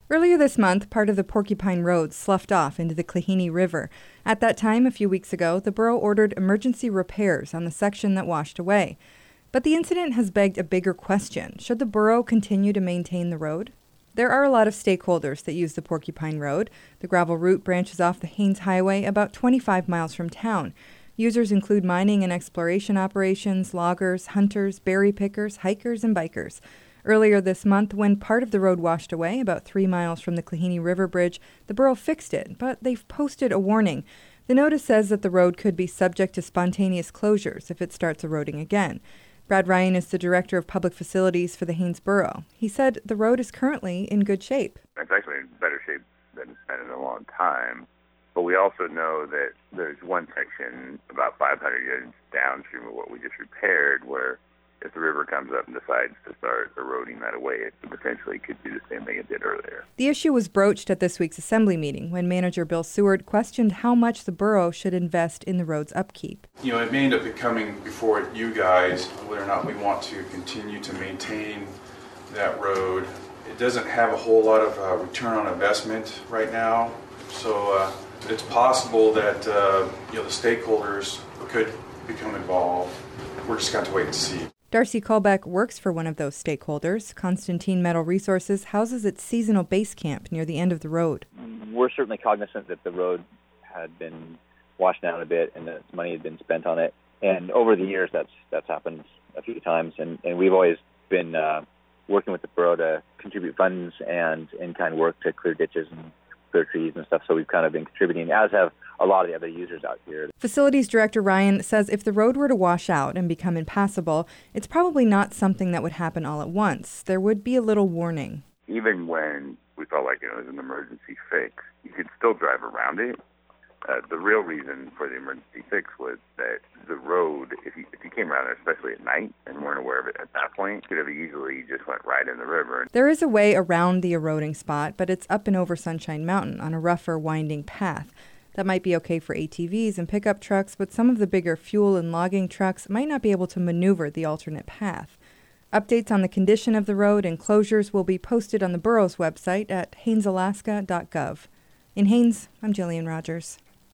Earlier this month, part of the Porcupine Road sloughed off into the Klehini River. At that time, a few weeks ago, the borough ordered emergency repairs on the section that washed away. But the incident has begged a bigger question. Should the borough continue to maintain the road? There are a lot of stakeholders that use the Porcupine Road. The gravel route branches off the Haines Highway about 25 miles from town. Users include mining and exploration operations, loggers, hunters, berry pickers, hikers, and bikers. Earlier this month, when part of the road washed away, about 3 miles from the Klehini River Bridge, the borough fixed it, but they've posted a warning. The notice says that the road could be subject to spontaneous closures if it starts eroding again. Brad Ryan is the director of public facilities for the Haines Borough. He said the road is currently in good shape. It's actually in better shape than it's been in a long time. But we also know that there's one section about 500 yards downstream of what we just repaired where if the river comes up and decides to start eroding that away, it potentially could do the same thing it did earlier. The issue was broached at this week's assembly meeting when manager Bill Seward questioned how much the borough should invest in the road's upkeep. It may end up coming before you guys, whether or not we want to continue to maintain that road. It doesn't have a whole lot of return on investment right now, so it's possible that the stakeholders could become involved. We're just going to wait and see. Darcy Colbeck works for one of those stakeholders. Constantine Metal Resources houses its seasonal base camp near the end of the road. We're certainly cognizant that the road had been washed down a bit and that money had been spent on it. And over the years, that's happened a few times. And we've always been working with the borough to contribute funds and in-kind work to clear ditches and clear trees and stuff. So we've kind of been contributing, as have a lot of the other users out here. Facilities Director Ryan says if the road were to wash out and become impassable, it's probably not something that would happen all at once. There would be a little warning. Even when we felt like it was an emergency fix, you could still drive around it. The real reason for the emergency fix was that the road, if you came around there, especially at night, and weren't aware of it at that point, could have easily just went right in the river. There is a way around the eroding spot, but it's up and over Sunshine Mountain on a rougher, winding path. That might be okay for ATVs and pickup trucks, but some of the bigger fuel and logging trucks might not be able to maneuver the alternate path. Updates on the condition of the road and closures will be posted on the borough's website at hainesalaska.gov. In Haines, I'm Jillian Rogers.